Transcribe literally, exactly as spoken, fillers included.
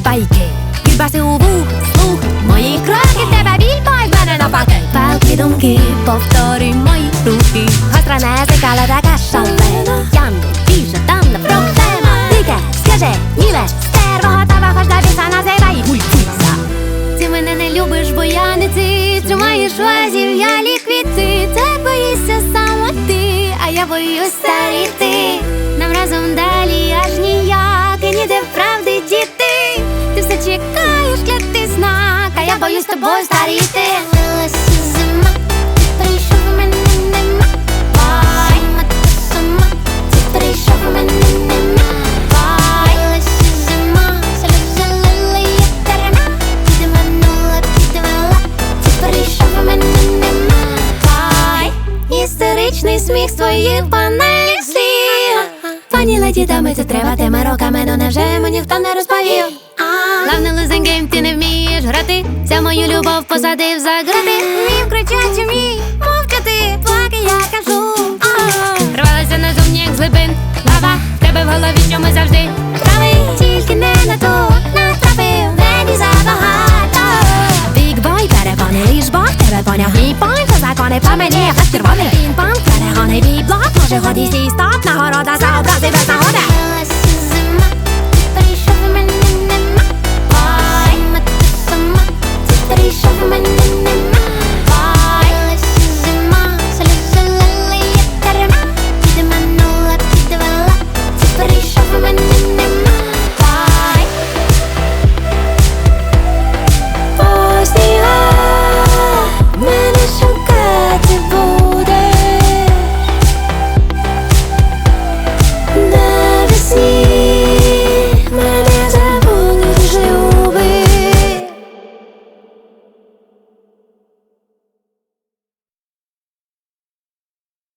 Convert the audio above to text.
байки. Відбаси у вух, слух, мої кроки, тебе біль, бой, в мене навпаки. Палки думки, повторюй мої рухи. Гостра незика, але така шалена. Я не більше, там не проблема. Дике, скажи, німе, стерва, готова, хоч до біса називай гульфіса. Ти мене не любиш, бо я не ти. Тримаєш вазів, я ліквіти. Ти боїшся саме ти, а я боюсь старіти. Нам разом далі аж ніяк, і ніде правди діти. Ти все чекаєш, клятий знак, а я боюсь тобою старіти. Лилася зима, ти прийшов, мене нема. Зима та сама, ти прийшов, мене нема. Лилася зима, сльози лили, як дарма. Підманула, підвела, ти прийшов, мене нема. Істеричний сміх з твоїх банальних слів. Пані леді, дами, це треба тими роками, ну невже мені ніхто не розповів? Главний losing game, ти не вмієш грати. Вся мою любов посадив за грати. Вмів кричать, вмій мовчати, поки я кажу. Рвалася назовні, як з глибин лава. В тебе в голові, що ми завжди праві. Тільки не на ту натрапив, мені забагато. Big boy, перепони, лиш Бог тебе поняв. Мій пойнт, закони по мені, як червоний пінг-понг. Перегони, бій-блок, може годі сій стоп. Нагорода за образи без нагоди.